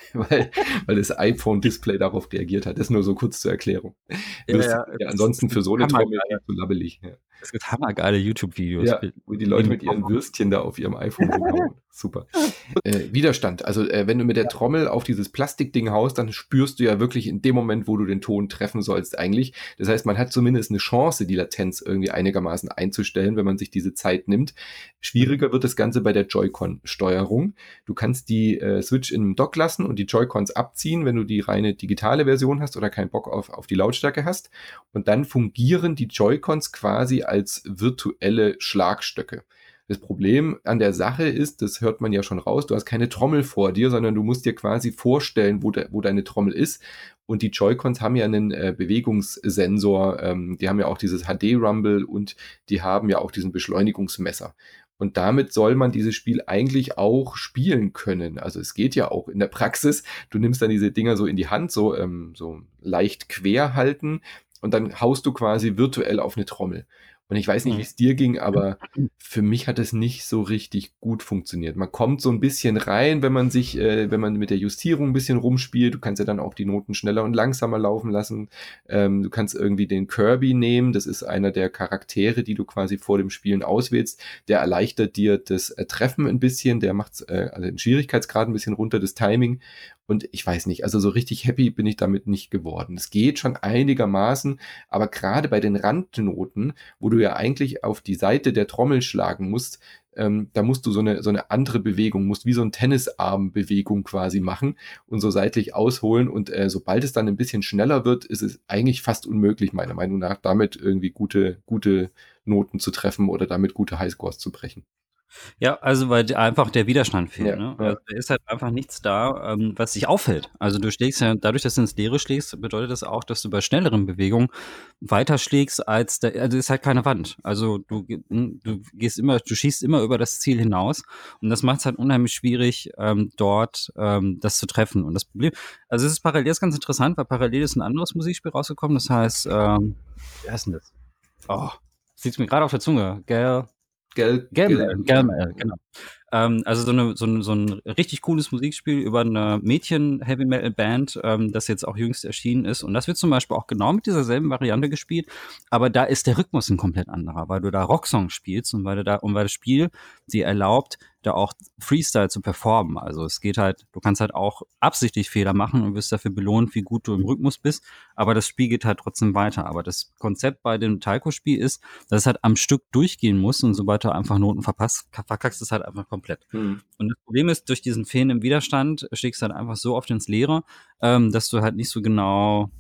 weil, weil das iPhone-Display darauf reagiert hat. Das ist nur so kurz zur Erklärung. Ja, ja, ja, ansonsten für so eine Trommel viel zu labbelig. Ja. Es gibt hammergeile YouTube-Videos. Ja, wo die Leute mit ihren Würstchen da auf ihrem iPhone rumhauen. Super. Äh, Widerstand. Also äh, wenn du mit der Trommel auf dieses Plastikding haust, dann spürst du ja wirklich in dem Moment, wo du den Ton treffen sollst eigentlich. Das heißt, man hat zumindest eine Chance, die Latenz irgendwie einigermaßen einzustellen, wenn man sich diese Zeit nimmt. Schwieriger wird das Ganze bei der Joy-Con-Steuerung. Du kannst die äh, Switch in einem Dock lassen und die Joy-Cons abziehen, wenn du die reine digitale Version hast oder keinen Bock auf, auf die Lautstärke hast. Und dann fungieren die Joy-Cons quasi als virtuelle Schlagstöcke. Das Problem an der Sache ist, das hört man ja schon raus, du hast keine Trommel vor dir, sondern du musst dir quasi vorstellen, wo, de, wo deine Trommel ist. Und die Joy-Cons haben ja einen äh, Bewegungssensor, ähm, die haben ja auch dieses H D-Rumble und die haben ja auch diesen Beschleunigungsmesser. Und damit soll man dieses Spiel eigentlich auch spielen können. Also es geht ja auch in der Praxis. Du nimmst dann diese Dinger so in die Hand, so, ähm, so leicht quer halten und dann haust du quasi virtuell auf eine Trommel. Und ich weiß nicht, wie es dir ging, aber für mich hat es nicht so richtig gut funktioniert. Man kommt so ein bisschen rein, wenn man sich, äh, wenn man mit der Justierung ein bisschen rumspielt. Du kannst ja dann auch die Noten schneller und langsamer laufen lassen. Ähm, du kannst irgendwie den Kirby nehmen. Das ist einer der Charaktere, die du quasi vor dem Spielen auswählst. Der erleichtert dir das äh, Treffen ein bisschen. Der macht äh, also den Schwierigkeitsgrad ein bisschen runter, das Timing. Und ich weiß nicht, also so richtig happy bin ich damit nicht geworden. Es geht schon einigermaßen, aber gerade bei den Randnoten, wo du ja eigentlich auf die Seite der Trommel schlagen musst, ähm, da musst du so eine, so eine andere Bewegung, musst wie so ein Tennisarmbewegung quasi machen und so seitlich ausholen. Und äh, sobald es dann ein bisschen schneller wird, ist es eigentlich fast unmöglich, meiner Meinung nach, damit irgendwie gute, gute Noten zu treffen oder damit gute Highscores zu brechen. Ja, also weil einfach der Widerstand fehlt. Ja, ne? ja. Also da ist halt einfach nichts da, ähm, was dich auffällt. Also du schlägst ja, dadurch, dass du ins Leere schlägst, bedeutet das auch, dass du bei schnelleren Bewegungen weiter schlägst als der, also ist halt keine Wand. Also du, du gehst immer, du schießt immer über das Ziel hinaus und das macht es halt unheimlich schwierig, ähm, dort ähm, das zu treffen. Und das Problem, also es ist parallel ist ganz interessant, weil parallel ist ein anderes Musikspiel rausgekommen, das heißt, ähm, wie heißt denn das? Oh, sitzt mir gerade auf der Zunge, gell? Gel, Gelmel, Gelmel, genau. Ähm, also so, eine, so, ein, so ein richtig cooles Musikspiel über eine Mädchen-Heavy-Metal-Band, ähm, das jetzt auch jüngst erschienen ist. Und das wird zum Beispiel auch genau mit dieser selben Variante gespielt. Aber da ist der Rhythmus ein komplett anderer, weil du da Rocksongs spielst und weil du da, und weil das Spiel dir erlaubt, da auch Freestyle zu performen. Also es geht halt, du kannst halt auch absichtlich Fehler machen und wirst dafür belohnt, wie gut du im Rhythmus bist. Aber das Spiel geht halt trotzdem weiter. Aber das Konzept bei dem Taiko-Spiel ist, dass es halt am Stück durchgehen muss und sobald du einfach Noten verpasst, verkackst es halt einfach komplett. Hm. Und das Problem ist, durch diesen fehlenden Widerstand schlägst du halt einfach so oft ins Leere, ähm, dass du halt nicht so genau,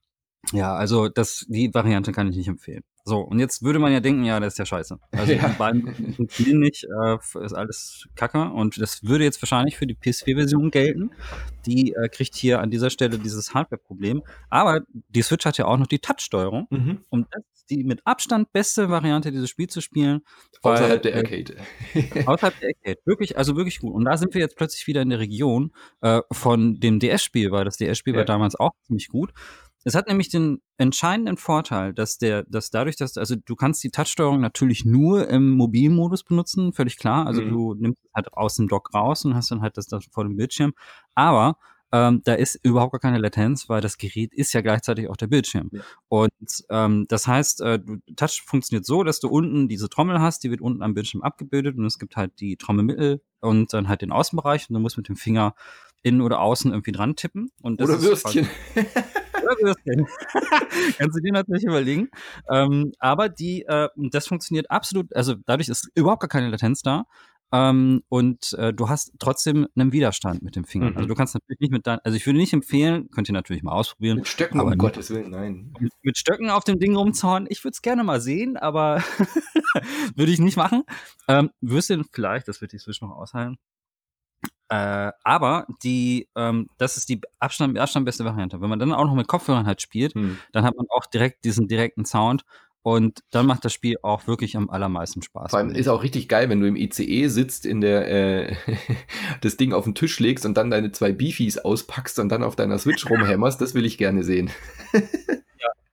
ja, also das, die Variante kann ich nicht empfehlen. So, und jetzt würde man ja denken, ja, das ist ja scheiße. Also ja. Die beiden funktionieren nicht, äh, ist alles Kacke. Und das würde jetzt wahrscheinlich für die P S vier Version gelten. Die äh, kriegt hier an dieser Stelle dieses Hardware-Problem. Aber die Switch hat ja auch noch die Touch-Steuerung. Mhm. Und das ist die mit Abstand beste Variante, dieses Spiel zu spielen. Außerhalb weil, der Arcade. Äh, außerhalb der Arcade. Wirklich, also wirklich gut. Und da sind wir jetzt plötzlich wieder in der Region äh, von dem D S-Spiel, weil das D S-Spiel ja. war damals auch ziemlich gut. Es hat nämlich den entscheidenden Vorteil, dass der, dass dadurch, dass, also du kannst die Touchsteuerung natürlich nur im Mobilmodus benutzen, völlig klar. Also mhm. du nimmst es halt aus dem Dock raus und hast dann halt das, das vor dem Bildschirm. Aber ähm, da ist überhaupt gar keine Latenz, weil das Gerät ist ja gleichzeitig auch der Bildschirm. Ja. Und ähm, das heißt, äh, Touch funktioniert so, dass du unten diese Trommel hast, die wird unten am Bildschirm abgebildet und es gibt halt die Trommelmittel und dann halt den Außenbereich und du musst mit dem Finger innen oder außen irgendwie dran tippen. Und das oder Würstchen. Oder Würstchen. Kannst du dir natürlich überlegen. Ähm, aber die, äh, das funktioniert absolut, also dadurch ist überhaupt gar keine Latenz da. Ähm, und äh, du hast trotzdem einen Widerstand mit dem Finger. Mhm. Also du kannst natürlich nicht mit deinem, also ich würde nicht empfehlen, könnt ihr natürlich mal ausprobieren. Mit Stöcken, aber um Gottes Willen, nein. Mit, mit Stöcken auf dem Ding rumzauen, ich würde es gerne mal sehen, aber würde ich nicht machen. Ähm, Würstchen vielleicht, das wird die Switch noch aushalten. Äh, aber die, ähm, das ist die Abstand, Abstand beste Variante. Wenn man dann auch noch mit Kopfhörern halt spielt, hm. dann hat man auch direkt diesen direkten Sound und dann macht das Spiel auch wirklich am allermeisten Spaß. Vor allem ist auch richtig geil, wenn du im I C E sitzt, in der äh, das Ding auf den Tisch legst und dann deine zwei Beefies auspackst und dann auf deiner Switch rumhämmerst. Das will ich gerne sehen. Ja.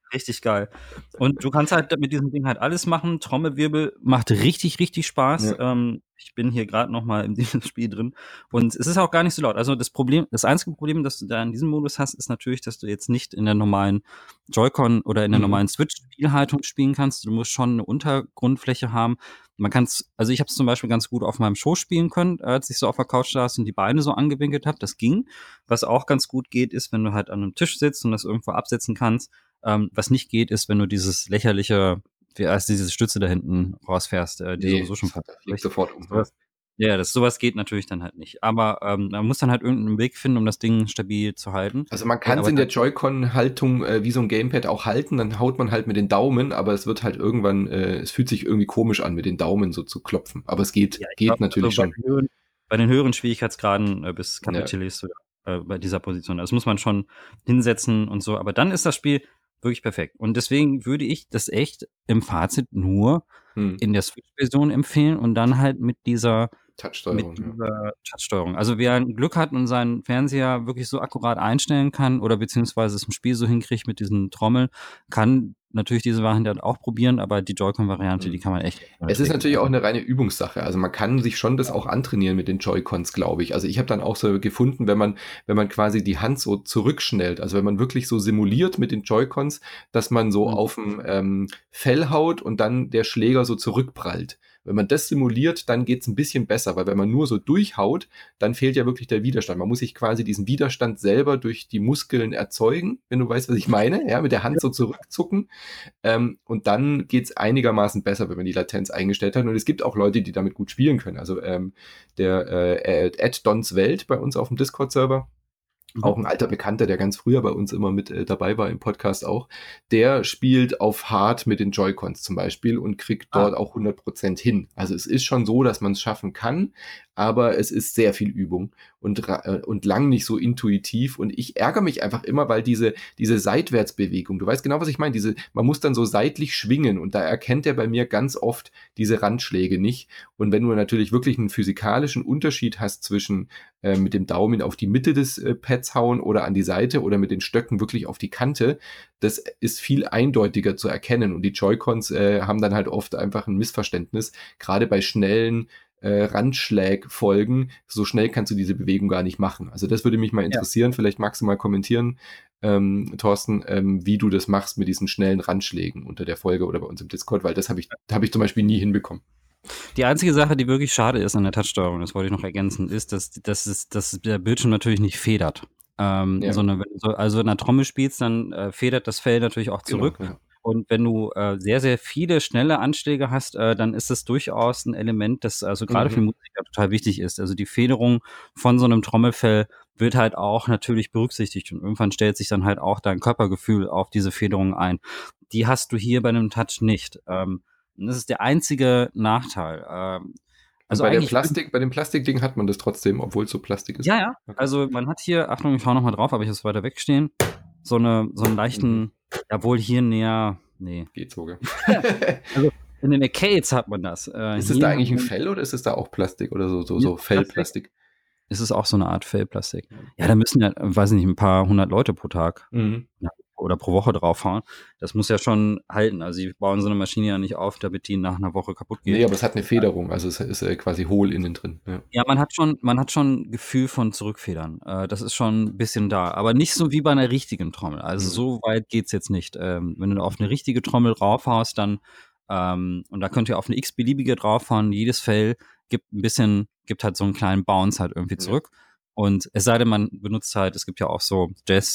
Richtig geil. Und du kannst halt mit diesem Ding halt alles machen. Trommelwirbel macht richtig, richtig Spaß. Ja. Ähm, ich bin hier gerade noch mal in diesem Spiel drin und es ist auch gar nicht so laut. Also das Problem, das einzige Problem, das du da in diesem Modus hast, ist natürlich, dass du jetzt nicht in der normalen Joy-Con oder in der mhm. normalen Switch-Spielhaltung spielen kannst. Du musst schon eine Untergrundfläche haben. Man kann es, also ich habe es zum Beispiel ganz gut auf meinem Schoß spielen können, als ich so auf der Couch saß und die Beine so angewinkelt habe. Das ging. Was auch ganz gut geht, ist, wenn du halt an einem Tisch sitzt und das irgendwo absetzen kannst. Ähm, was nicht geht, ist, wenn du dieses lächerliche, wie heißt diese Stütze da hinten rausfährst, äh, die nee, sowieso schon fliegt sofort um. Sowas, ja, das sowas geht natürlich dann halt nicht. Aber ähm, man muss dann halt irgendeinen Weg finden, um das Ding stabil zu halten. Also man kann es ja, in der Joy-Con-Haltung äh, wie so ein Gamepad auch halten, dann haut man halt mit den Daumen, aber es wird halt irgendwann, äh, es fühlt sich irgendwie komisch an, mit den Daumen so zu klopfen. Aber es geht, ja, geht glaub, natürlich also schon. Bei den, höheren, bei den höheren Schwierigkeitsgraden äh, bis Kapitelis ja. oder äh, bei dieser Position. Also das muss man schon hinsetzen und so. Aber dann ist das Spiel wirklich perfekt. Und deswegen würde ich das echt im Fazit nur hm. in der Switch-Version empfehlen und dann halt mit dieser Touchsteuerung. Mit dieser ja. Touchsteuerung. Also wer Glück hat und seinen Fernseher wirklich so akkurat einstellen kann oder beziehungsweise es im Spiel so hinkriegt mit diesen Trommeln, kann natürlich diese Variante auch probieren, aber die Joy-Con-Variante, mhm. die kann man echt. Es ist natürlich auch eine reine Übungssache. Also man kann sich schon das auch antrainieren mit den Joy-Cons, glaube ich. Also ich habe dann auch so gefunden, wenn man, wenn man quasi die Hand so zurückschnellt, also wenn man wirklich so simuliert mit den Joy-Cons, dass man so mhm. auf dem ähm, Fell haut und dann der Schläger so zurückprallt. Wenn man das simuliert, dann geht's ein bisschen besser, weil wenn man nur so durchhaut, dann fehlt ja wirklich der Widerstand. Man muss sich quasi diesen Widerstand selber durch die Muskeln erzeugen, wenn du weißt, was ich meine, ja, mit der Hand so zurückzucken. Ähm, und dann geht's einigermaßen besser, wenn man die Latenz eingestellt hat. Und es gibt auch Leute, die damit gut spielen können. Also ähm, der äh, Ed Dons Welt bei uns auf dem Discord-Server, auch ein alter Bekannter, der ganz früher bei uns immer mit äh, dabei war im Podcast auch, der spielt auf Hard mit den Joy-Cons zum Beispiel und kriegt dort ah. auch hundert Prozent hin. Also es ist schon so, dass man es schaffen kann, aber es ist sehr viel Übung und, äh, und lang nicht so intuitiv. Und ich ärgere mich einfach immer, weil diese, diese Seitwärtsbewegung, du weißt genau, was ich meine, diese, man muss dann so seitlich schwingen und da erkennt er bei mir ganz oft diese Randschläge nicht. Und wenn du natürlich wirklich einen physikalischen Unterschied hast zwischen äh, mit dem Daumen auf die Mitte des äh, Pads hauen oder an die Seite oder mit den Stöcken wirklich auf die Kante, das ist viel eindeutiger zu erkennen. Und die Joy-Cons äh, haben dann halt oft einfach ein Missverständnis, gerade bei schnellen Äh, Randschlägfolgen, so schnell kannst du diese Bewegung gar nicht machen. Also das würde mich mal interessieren, ja. Vielleicht magst du mal kommentieren, ähm, Thorsten, ähm, wie du das machst mit diesen schnellen Randschlägen unter der Folge oder bei uns im Discord, weil das habe ich, hab ich zum Beispiel nie hinbekommen. Die einzige Sache, die wirklich schade ist an der Touchsteuerung, das wollte ich noch ergänzen, ist, dass, dass, es, dass der Bildschirm natürlich nicht federt. Ähm, ja. Sondern wenn du also in einer Trommel spielst, dann äh, federt das Fell natürlich auch zurück. Genau, ja. Und wenn du äh, sehr, sehr viele schnelle Anschläge hast, äh, dann ist das durchaus ein Element, das also gerade mhm. für Musiker total wichtig ist. Also die Federung von so einem Trommelfell wird halt auch natürlich berücksichtigt und irgendwann stellt sich dann halt auch dein Körpergefühl auf diese Federung ein. Die hast du hier bei einem Touch nicht. Ähm, das ist der einzige Nachteil. Ähm, Also bei der Plastik, bei dem Plastikding hat man das trotzdem, obwohl es so Plastik ist. Ja, ja. Okay. Also man hat hier, Achtung, ich hau noch mal drauf, aber ich habe es weiter wegstehen, so eine, so einen leichten, mhm. ja wohl hier näher, nee. Geht so, gell? Also in den Arcades hat man das. Äh, ist es da eigentlich ein Fell oder ist es da auch Plastik oder so, so, so Fellplastik? Ist es auch so eine Art Fellplastik. Ja, da müssen ja, weiß ich nicht, ein paar hundert Leute pro Tag mhm. ja, oder pro Woche draufhauen. Das muss ja schon halten. Also die bauen so eine Maschine ja nicht auf, damit die nach einer Woche kaputt geht. Nee, aber es hat eine Federung, also es ist äh, quasi hohl innen drin. Ja. ja, man hat schon, man hat schon ein Gefühl von Zurückfedern. Äh, das ist schon ein bisschen da. Aber nicht so wie bei einer richtigen Trommel. Also mhm. so weit geht's jetzt nicht. Ähm, wenn du auf eine richtige Trommel draufhaust, dann ähm, und da könnt ihr auf eine x-beliebige draufhauen, jedes Fell gibt ein bisschen, gibt halt so einen kleinen Bounce halt irgendwie zurück. Ja. Und es sei denn, man benutzt halt, es gibt ja auch so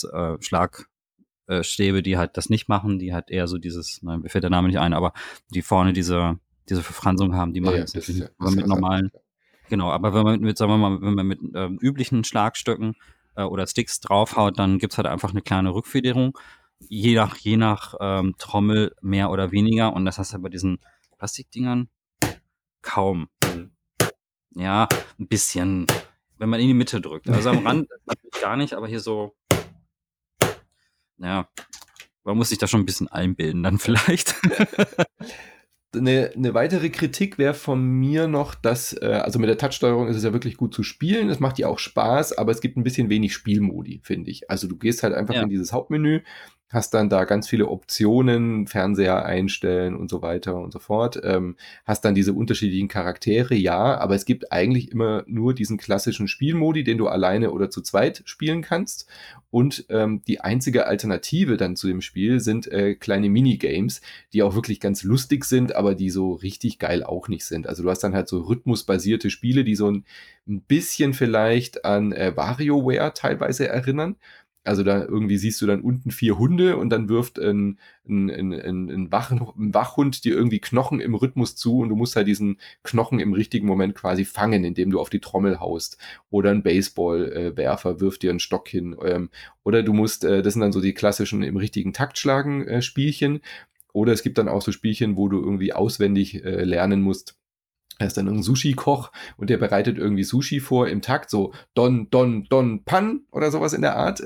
Jazz-Schlagstäbe, äh, die halt das nicht machen, die halt eher so dieses, nein, mir fällt der Name nicht ein, aber die vorne diese, diese Verfransung haben, die machen ja, das, das, ja, das mit normalen, ja. Genau, aber wenn man mit, sagen wir mal, wenn man mit ähm, üblichen Schlagstöcken äh, oder Sticks draufhaut, dann gibt's halt einfach eine kleine Rückfederung, je nach, je nach ähm, Trommel mehr oder weniger, und das hast du bei diesen Plastikdingern kaum. Ja, ein bisschen, wenn man in die Mitte drückt. Also am Rand gar nicht, aber hier so, ja, man muss sich da schon ein bisschen einbilden dann vielleicht. Eine, eine weitere Kritik wäre von mir noch, dass, äh, also mit der Touchsteuerung ist es ja wirklich gut zu spielen, es macht ja auch Spaß, aber es gibt ein bisschen wenig Spielmodi, finde ich. Also du gehst halt einfach ja. in dieses Hauptmenü, hast dann da ganz viele Optionen, Fernseher einstellen und so weiter und so fort. Ähm, hast dann diese unterschiedlichen Charaktere, ja, aber es gibt eigentlich immer nur diesen klassischen Spielmodi, den du alleine oder zu zweit spielen kannst. Und ähm, die einzige Alternative dann zu dem Spiel sind äh, kleine Minigames, die auch wirklich ganz lustig sind, aber die so richtig geil auch nicht sind. Also du hast dann halt so rhythmusbasierte Spiele, die so ein, ein bisschen vielleicht an äh, WarioWare teilweise erinnern. Also da irgendwie siehst du dann unten vier Hunde und dann wirft ein, ein, ein, ein, ein, Wachen, ein Wachhund dir irgendwie Knochen im Rhythmus zu und du musst halt diesen Knochen im richtigen Moment quasi fangen, indem du auf die Trommel haust. Oder ein Baseballwerfer wirft dir einen Stock hin. Ähm, oder du musst, äh, das sind dann so die klassischen im richtigen Takt schlagen äh, Spielchen. Oder es gibt dann auch so Spielchen, wo du irgendwie auswendig äh, lernen musst. Er ist dann ein Sushi-Koch und der bereitet irgendwie Sushi vor im Takt, so Don, Don, Don, Pan oder sowas in der Art.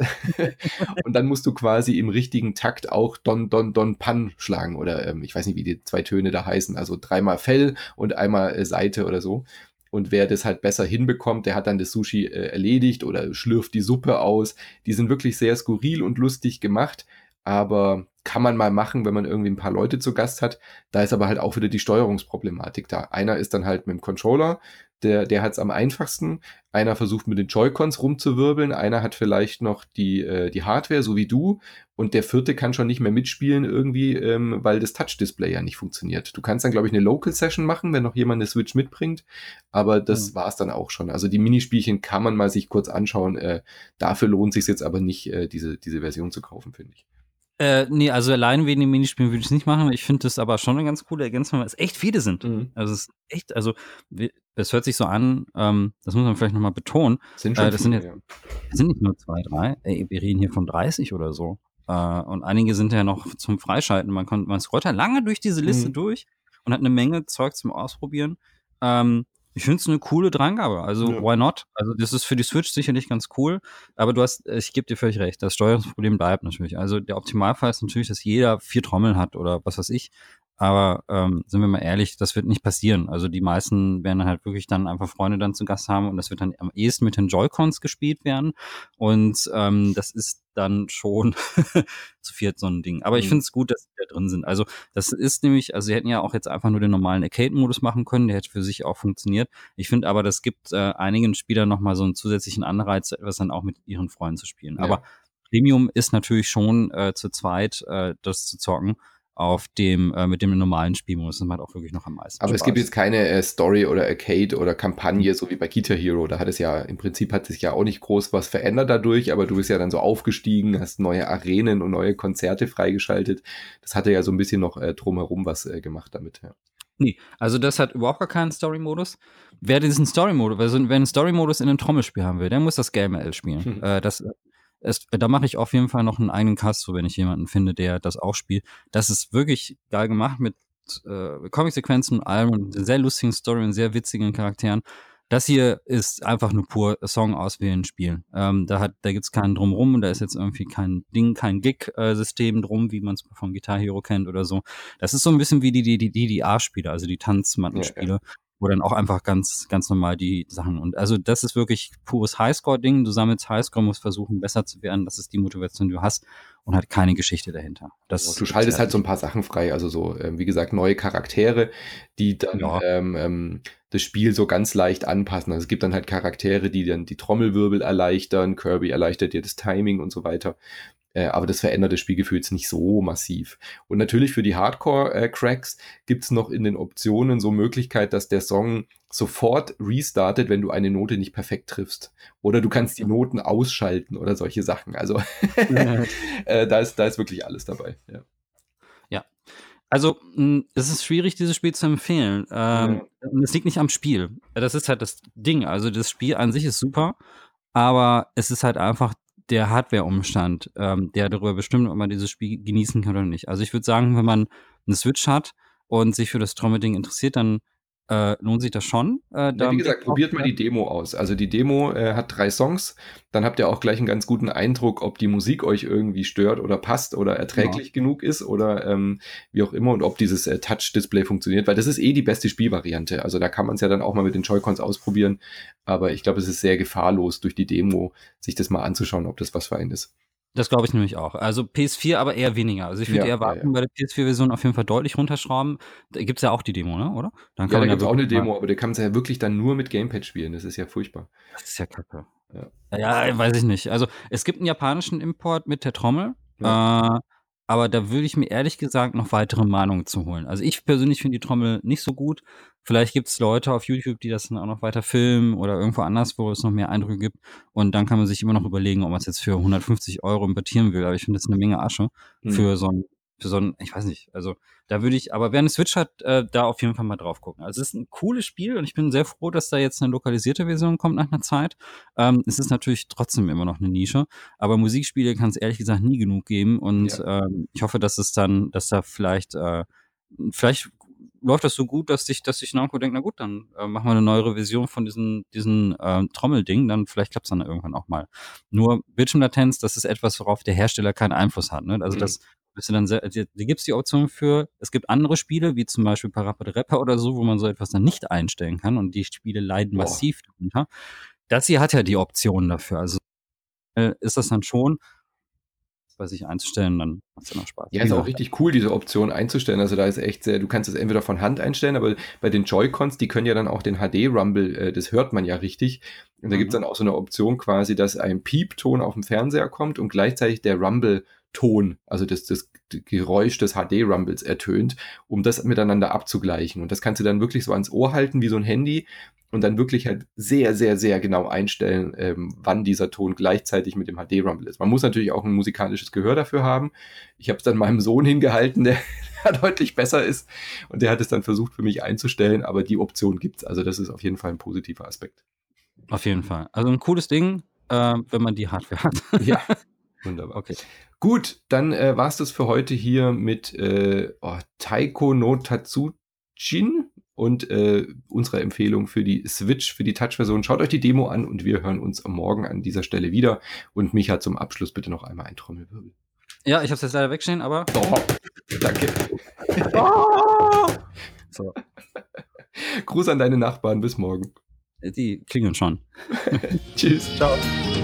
Und dann musst du quasi im richtigen Takt auch Don, Don, Don, Pan schlagen oder ähm, ich weiß nicht, wie die zwei Töne da heißen, also dreimal Fell und einmal äh, Seite oder so. Und wer das halt besser hinbekommt, der hat dann das Sushi äh, erledigt oder schlürft die Suppe aus. Die sind wirklich sehr skurril und lustig gemacht, aber kann man mal machen, wenn man irgendwie ein paar Leute zu Gast hat. Da ist aber halt auch wieder die Steuerungsproblematik da. Einer ist dann halt mit dem Controller, der, der hat es am einfachsten. Einer versucht mit den Joy-Cons rumzuwirbeln. Einer hat vielleicht noch die, äh, die Hardware, so wie du. Und der vierte kann schon nicht mehr mitspielen irgendwie, ähm, weil das Touch-Display ja nicht funktioniert. Du kannst dann, glaube ich, eine Local-Session machen, wenn noch jemand eine Switch mitbringt. Aber das mhm. war es dann auch schon. Also die Minispielchen kann man mal sich kurz anschauen. Äh, dafür lohnt sich jetzt aber nicht, äh, diese, diese Version zu kaufen, finde ich. Äh, nee, also allein wegen den Minispielen würde ich es nicht machen. Ich finde das aber schon eine ganz coole Ergänzung, weil es echt viele sind. Mhm. Also es ist echt, also es hört sich so an, ähm, das muss man vielleicht nochmal betonen. Sind schon äh, das viele, sind jetzt, ja. das sind nicht nur zwei, drei. Ey, wir reden hier von dreißig oder so. Äh, und einige sind ja noch zum Freischalten. Man, kann, man scrollt ja lange durch diese Liste mhm. durch und hat eine Menge Zeug zum Ausprobieren. Ähm, Ich finde es eine coole Drangabe, also ja. Why not? Also das ist für die Switch sicherlich ganz cool, aber du hast, ich gebe dir völlig recht, das Steuerungsproblem bleibt natürlich. Also der Optimalfall ist natürlich, dass jeder vier Trommeln hat oder was weiß ich, aber ähm, sind wir mal ehrlich, das wird nicht passieren. Also die meisten werden halt wirklich dann einfach Freunde dann zu Gast haben und das wird dann am ehesten mit den Joy-Cons gespielt werden und ähm, das ist dann schon zu viert so ein Ding. Aber ich finde es gut, dass die da drin sind. Also das ist nämlich, also sie hätten ja auch jetzt einfach nur den normalen Arcade-Modus machen können, der hätte für sich auch funktioniert. Ich finde aber, das gibt äh, einigen Spielern nochmal so einen zusätzlichen Anreiz, etwas dann auch mit ihren Freunden zu spielen. Ja. Aber Premium ist natürlich schon äh, zu zweit, äh, das zu zocken auf dem, äh, mit dem normalen Spielmodus. Das macht auch wirklich noch am meisten Aber Spaß. Es gibt jetzt keine äh, Story oder Arcade oder Kampagne, so wie bei Guitar Hero. Da hat es ja, im Prinzip hat sich ja auch nicht groß was verändert dadurch, aber du bist ja dann so aufgestiegen, hast neue Arenen und neue Konzerte freigeschaltet. Das hatte ja so ein bisschen noch äh, drumherum was äh, gemacht damit, ja. Nee, also das hat überhaupt gar keinen Story-Modus. Wer diesen Story-Modus, also wer einen Story-Modus in einem Trommelspiel haben will, der muss das G M L spielen. Hm. Äh, das ist, da mache ich auf jeden Fall noch einen eigenen Cast, so wenn ich jemanden finde, der das auch spielt. Das ist wirklich geil gemacht mit äh, Comic-Sequenzen und allem und sehr lustigen Story und sehr witzigen Charakteren. Das hier ist einfach nur pur Song auswählen, spielen. Ähm, da hat, da gibt's keinen Drumrum und da ist jetzt irgendwie kein Ding, kein Gig-System drum, wie man es von Guitar Hero kennt oder so. Das ist so ein bisschen wie die, die, die D D R-Spiele, also die Tanzmattenspiele, ja, ja. wo dann auch einfach ganz, ganz normal die Sachen und also das ist wirklich pures Highscore-Ding. Du sammelst Highscore, musst versuchen, besser zu werden. Das ist die Motivation, die du hast und hat keine Geschichte dahinter. Das du schaltest halt so ein paar Sachen frei, also so, ähm, wie gesagt, neue Charaktere, die dann ja. ähm, ähm, das Spiel so ganz leicht anpassen. Also es gibt dann halt Charaktere, die dann die Trommelwirbel erleichtern, Kirby erleichtert dir das Timing und so weiter. Äh, aber das verändert das Spielgefühl jetzt nicht so massiv. Und natürlich für die Hardcore-Cracks gibt's noch in den Optionen so Möglichkeit, dass der Song sofort restartet, wenn du eine Note nicht perfekt triffst. Oder du kannst die Noten ausschalten oder solche Sachen. Also äh, da ist, da ist wirklich alles dabei. Ja. Ja. Also, mh, es ist schwierig, dieses Spiel zu empfehlen. Ähm, ja. Es liegt nicht am Spiel. Das ist halt das Ding. Also, das Spiel an sich ist super, aber es ist halt einfach der Hardware-Umstand, ähm, der darüber bestimmt, ob man dieses Spiel genießen kann oder nicht. Also, ich würde sagen, wenn man eine Switch hat und sich für das Trommelding interessiert, dann äh, lohnt sich das schon. Äh, ja, wie gesagt, probiert mal die Demo aus. Also die Demo äh, hat drei Songs. Dann habt ihr auch gleich einen ganz guten Eindruck, ob die Musik euch irgendwie stört oder passt oder erträglich ja. genug ist oder ähm, wie auch immer und ob dieses äh, Touch-Display funktioniert, weil das ist eh die beste Spielvariante. Also da kann man es ja dann auch mal mit den Joy-Cons ausprobieren. Aber ich glaube, es ist sehr gefahrlos, durch die Demo sich das mal anzuschauen, ob das was für einen ist. Das glaube ich nämlich auch. Also P S vier aber eher weniger. Also ich würde Ja, die ja, Erwartungen ja. bei der P S vier-Version auf jeden Fall deutlich runterschrauben. Da gibt's ja auch die Demo, ne, oder? Dann Ja, kann da man ja gibt's auch eine wirklich mal Demo, aber da kann man's ja wirklich dann nur mit Gamepad spielen. Das ist ja furchtbar. Das ist ja Kacke. Ja. Ja, weiß ich nicht. Also, es gibt 'n japanischen Import mit der Trommel, Ja. äh, aber da würde ich mir ehrlich gesagt noch weitere Meinungen zu holen. Also, ich persönlich finde die Trommel nicht so gut. Vielleicht gibt's Leute auf YouTube, die das dann auch noch weiter filmen oder irgendwo anders, wo es noch mehr Eindrücke gibt. Und dann kann man sich immer noch überlegen, ob man's jetzt für hundertfünfzig Euro importieren will. Aber ich finde, das ist 'ne Menge Asche Mhm. für so 'n für so 'n ich weiß nicht. Also, da würde ich aber wer 'ne Switch hat, äh, da auf jeden Fall mal drauf gucken. Also, es ist 'n cooles Spiel und ich bin sehr froh, dass da jetzt 'ne lokalisierte Version kommt nach 'ner Zeit. Ähm, es ist natürlich trotzdem immer noch 'ne Nische, aber Musikspiele kann's ehrlich gesagt nie genug geben und, Ja. ähm, ich hoffe, dass es dann dass da vielleicht, äh vielleicht läuft das so gut, dass sich dass sich Namco denkt: „Na gut, dann, äh, machen wir 'ne neuere Version von diesen diesen, ähm, Trommelding, dann vielleicht klappt's dann irgendwann auch mal.“ Nur Bildschirmlatenz, das ist etwas, worauf der Hersteller keinen Einfluss hat, ne? Also, Mhm. das bist du dann se d da gibt's die Option für. Es gibt andere Spiele, wie zum Beispiel Parappa the Rapper oder so, wo man so etwas dann nicht einstellen kann und die Spiele leiden Boah. massiv drunter. Das hier hat ja die Option dafür. Also, äh, ist das dann schon bei sich einzustellen, dann macht's dann auch Spaß. Ja, Wie ist auch gesagt richtig cool, diese Option einzustellen. Also, da ist echt sehr du kannst es entweder von Hand einstellen, aber bei den Joy-Cons, die können ja dann auch den H D-Rumble, äh, das hört man ja richtig. Und da gibt's Mhm. dann auch so 'ne Option quasi, dass ein Piepton aufm Fernseher kommt und gleichzeitig der Rumble-Ton, also das das d Geräusch des H D-Rumbles ertönt, um das miteinander abzugleichen. Und das kannst du dann wirklich so ans Ohr halten wie so 'n Handy und dann wirklich halt sehr, sehr, sehr genau einstellen, ähm, wann dieser Ton gleichzeitig mit dem H D-Rumble ist. Man muss natürlich auch 'n musikalisches Gehör dafür haben. Ich habe es dann meinem Sohn hingehalten, der der deutlich besser ist und der hat es dann versucht für mich einzustellen, aber die Option gibt's. Also, das ist auf jeden Fall 'n positiver Aspekt. Auf jeden Fall. Also 'n cooles Ding, äh, wenn man die Hardware hat. Ja, wunderbar. Okay. Gut, dann, äh, war's das für heute hier mit, äh, oh, Taiko no Tatsujin und, äh, unserer Empfehlung für die Switch, für die Touch-Version. Schaut euch die Demo an und wir hören uns morgen an dieser Stelle wieder. Und Micha, zum Abschluss bitte noch einmal ein Trommelwirbel. Ja, ich habe es jetzt leider wegstehen, aber Oh, danke. So. Gruß an deine Nachbarn. Bis morgen. Äh, die klingeln schon. Tschüss. Tschau.